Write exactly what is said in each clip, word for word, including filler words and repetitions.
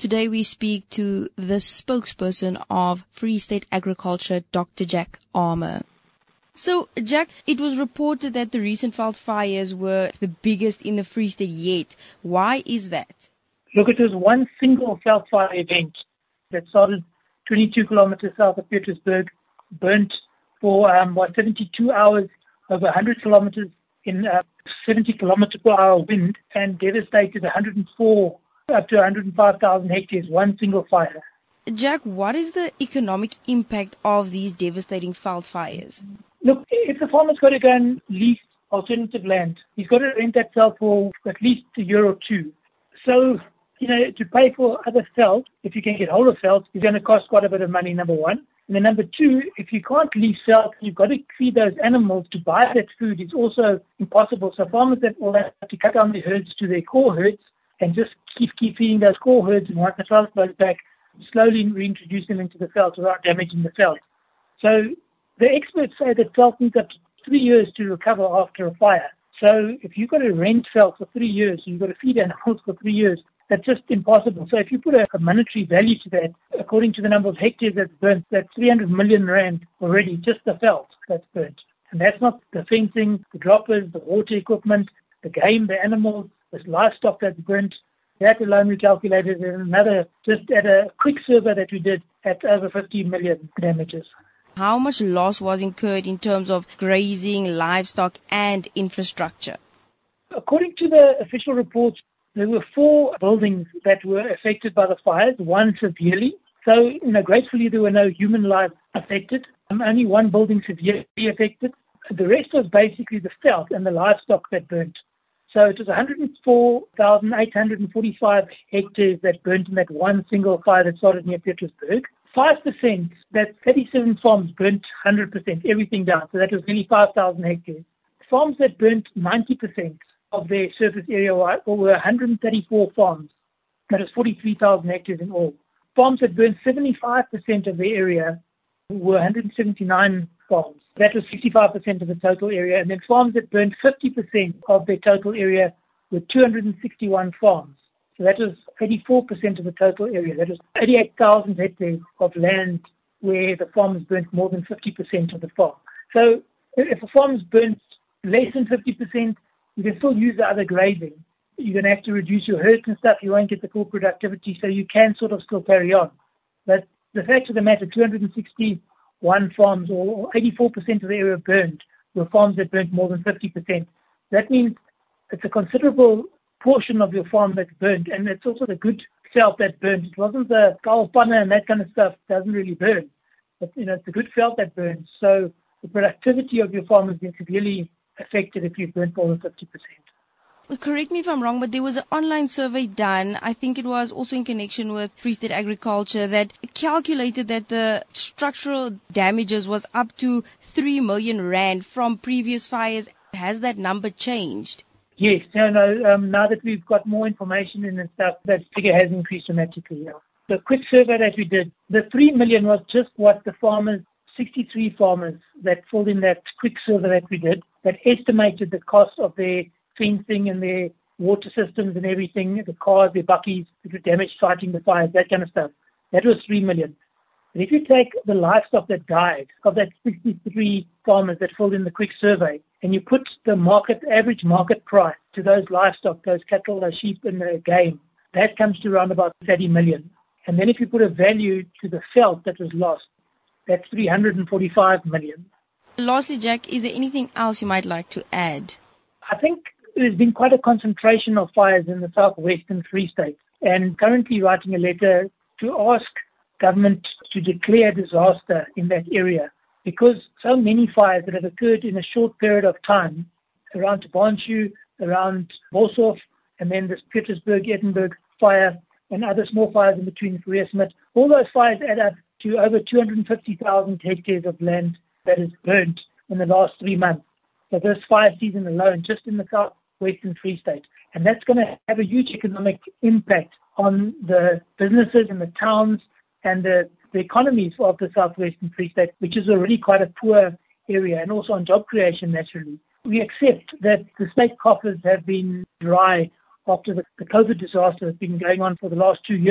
Today we speak to the spokesperson of Free State Agriculture, Doctor Jack Armour. So, Jack, it was reported that the recent veld fires were the biggest in the Free State yet. Why is that? Look, it was one single veld fire event that started twenty-two kilometers south of Pietersburg, burnt for um, what, seventy-two hours, over one hundred kilometers in uh, seventy kilometer per hour wind, and devastated one hundred four up to one hundred five thousand hectares, one single fire. Jack, what is the economic impact of these devastating veld fires? Look, if the farmer's got to go and lease alternative land, he's got to rent that veld for at least a year or two. So, you know, to pay for other veld, if you can get hold of veld, is going to cost quite a bit of money, number one. And then number two, if you can't lease veld, you've got to feed those animals. To buy that food is also impossible. So farmers that will have to cut down the herds to their core herds and just keep, keep feeding those core herds, and once the veld goes back, slowly reintroduce them into the veld without damaging the veld. So the experts say that veld needs up to three years to recover after a fire. So if you've got to rent veld for three years, you've got to feed animals for three years, that's just impossible. So if you put a, a monetary value to that, according to the number of hectares that's burnt, that's three hundred million rand already, just the veld that's burnt. And that's not the fencing, the droppers, the water equipment, the game, the animals, the livestock that's burnt. That alone we calculated in another, just at a quick survey that we did, at over fifty million damages. How much loss was incurred in terms of grazing, livestock, and infrastructure? According to the official reports, there were four buildings that were affected by the fires, one severely. So, you know, gratefully there were no human lives affected. Um, only one building severely affected. The rest was basically the veld and the livestock that burnt. So it was one hundred four thousand eight hundred forty-five hectares that burnt in that one single fire that started near Pietersburg. five percent, that's thirty-seven farms burnt one hundred percent, everything down. So that was nearly five thousand hectares. Farms that burnt ninety percent of their surface area were one hundred thirty-four farms. That is forty-three thousand hectares in all. Farms that burnt seventy-five percent of their area were one hundred seventy-nine farms. That was sixty-five percent of the total area. And then farms that burnt fifty percent of their total area were two hundred sixty-one farms. So that was eighty-four percent of the total area. That was eighty-eight thousand hectares of land where the farmers burnt more than fifty percent of the farm. So if a farm's burnt less than fifty percent, you can still use the other grazing. You're going to have to reduce your herds and stuff. You won't get the full productivity, so you can sort of still carry on. But the fact of the matter, two hundred sixty-one farms, or eighty-four percent of the area burned, were farms that burnt more than fifty percent. That means it's a considerable portion of your farm that's burnt, and it's also the good veld that burnt. It wasn't the kalpanna and that kind of stuff doesn't really burn. But, you know, it's the good veld that burns. So the productivity of your farm has been severely affected if you've burnt more than fifty percent. Correct me if I'm wrong, but there was an online survey done, I think it was also in connection with Free State Agriculture, that calculated that the structural damages was up to three million rand from previous fires. Has that number changed? Yes, no, no. Um, now that we've got more information in and stuff, that figure has increased dramatically. Yeah. The quick survey that we did, the three million was just what the farmers, sixty-three farmers that filled in that quick survey that we did, that estimated the cost of their fencing and their water systems and everything, the cars, their buckies, that were damaged fighting the fires, that kind of stuff. That was three million. But if you take the livestock that died of that sixty-three farmers that filled in the quick survey, and you put the market average market price to those livestock, those cattle, those sheep, and the game, that comes to around about thirty million. And then if you put a value to the veld that was lost, that's three hundred forty-five million. Lastly, Jack, is there anything else you might like to add? I think there's been quite a concentration of fires in the southwestern Free State, and currently writing a letter to ask government to declare disaster in that area, because so many fires that have occurred in a short period of time around Tabanshu, around Boshoff, and then this Pietersburg, Edinburgh fire, and other small fires in between Fourie-Smit. All those fires add up to over two hundred fifty thousand hectares of land that is burnt in the last three months. So this fire season alone, just in the southwestern Free State. And that's going to have a huge economic impact on the businesses and the towns and the, the economies of the southwestern Free State, which is already quite a poor area, and also on job creation naturally. We accept that the state coffers have been dry after the, the COVID disaster that's been going on for the last two years.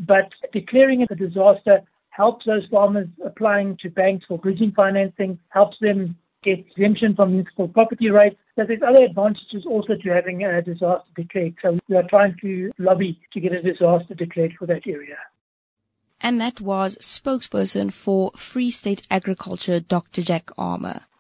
but declaring it a disaster helps those farmers applying to banks for bridging financing, helps them get exemption from municipal property rates. So there's other advantages also to having a disaster declared. So we are trying to lobby to get a disaster declared for that area. And that was spokesperson for Free State Agriculture, Doctor Jack Armour.